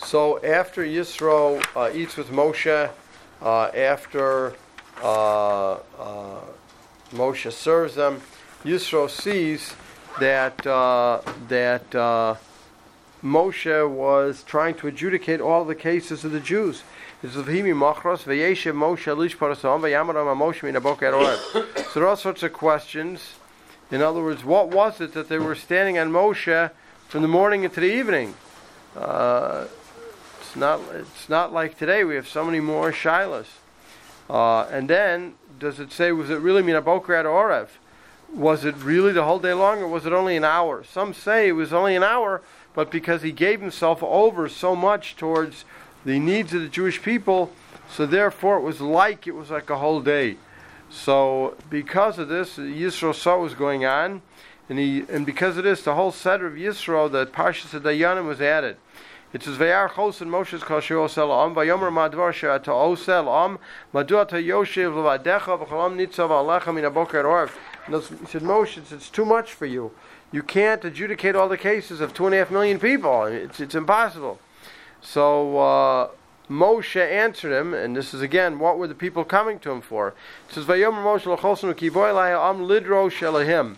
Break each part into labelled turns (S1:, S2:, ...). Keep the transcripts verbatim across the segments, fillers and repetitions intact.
S1: So after Yisro uh, eats with Moshe, uh, after uh, uh, Moshe serves them, Yisro sees that uh, that uh, Moshe was trying to adjudicate all the cases of the Jews. So there are all sorts of questions. In other words, what was it that they were standing on Moshe from the morning into the evening? Uh, it's not. It's not like today. We have so many more shilas. Uh, and then, does it say, was it really mina boker ad orev? Was it really the whole day long, or was it only an hour? Some say it was only an hour, but because he gave himself over so much towards the needs of the Jewish people, so therefore it was like it was like a whole day. So because of this, Yisro saw what was going on, and he and because of this, the whole set of Yisro, the Parshas Dayanim, was added. It says, "Vayar chos and Moshe's kol she'osel am, vayomer madvar she'ata osel am, madua ta yoshev levadecha v'cholam nitzav alecha min haboker orv." He said, Moshe, it's, it's too much for you. You can't adjudicate all the cases of two and a half million people. It's it's impossible. So uh, Moshe answered him, and this is again, what were the people coming to him for? It says, "Vayomer Moshe l'chosnu ki boy la'ya am lidro shelahim."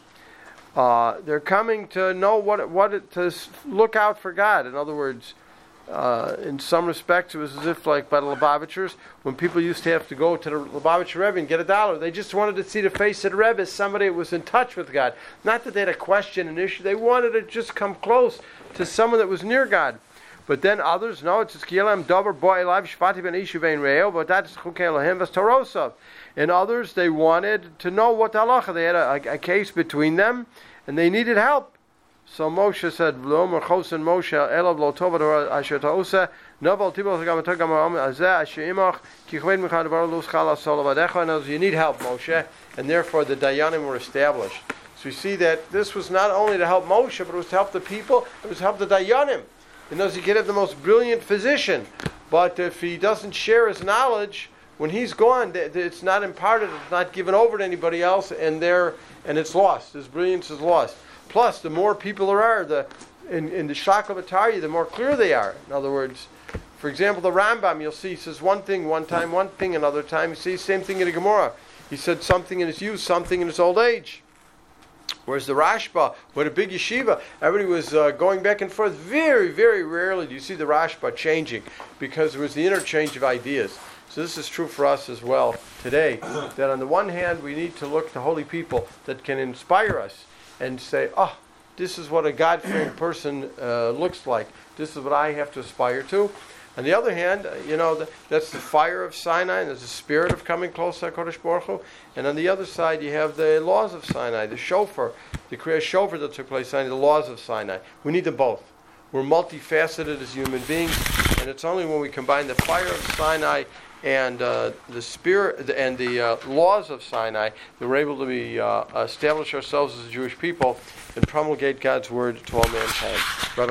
S1: Uh, they're coming to know what it, what it, to look out for God. In other words, uh, in some respects, it was as if, like by the Lubavitchers, when people used to have to go to the Lubavitcher Rebbe and get a dollar, they just wanted to see the face of the Rebbe as somebody who was in touch with God. Not that they had a question, an issue. They wanted to just come close to someone that was near God. But then others, no, it's Kilam Dover Boy Live Shvati Ben Ishu Ben Reo, but that's Chukei Elohim Vas Torosov. And others, they wanted to know what the halacha. They had a, a, a case between them, and they needed help. So Moshe said, "V'lomer Chosen Moshe Elav Lo Tova Asher Ta'osa Novel Tibol Tagam Tagam Azeh Asher Imach Ki Chved Mechad Bar Lus Chala Solovadecha." And you need help, Moshe, and therefore the Dayanim were established. So we see that this was not only to help Moshe, but it was to help the people. It was to help the Dayanim. In those, you could have the most brilliant physician, but if he doesn't share his knowledge, when he's gone, it's not imparted, it's not given over to anybody else, and there, and it's lost. His brilliance is lost. Plus, the more people there are, the in, in the Shakavatari, the more clear they are. In other words, for example, the Rambam, you'll see, he says one thing one time, one thing another time. You see the same thing in the Gemara. He said something in his youth, something in his old age. Whereas the Rashba, what a big yeshiva, everybody was uh, going back and forth. Very, very rarely do you see the Rashba changing, because there was the interchange of ideas. So this is true for us as well today, that on the one hand, we need to look to holy people that can inspire us and say, oh, this is what a God-fearing person uh, looks like. This is what I have to aspire to. On the other hand, you know, the, that's the fire of Sinai, and there's the spirit of coming close to HaKadosh Baruch Hu. And on the other side, you have the laws of Sinai, the shofar, the Kriya shofar that took place, Sinai, the laws of Sinai. We need them both. We're multifaceted as human beings, and it's only when we combine the fire of Sinai and uh, the spirit and the uh, laws of Sinai that we're able to be uh, establish ourselves as a Jewish people and promulgate God's word to all mankind.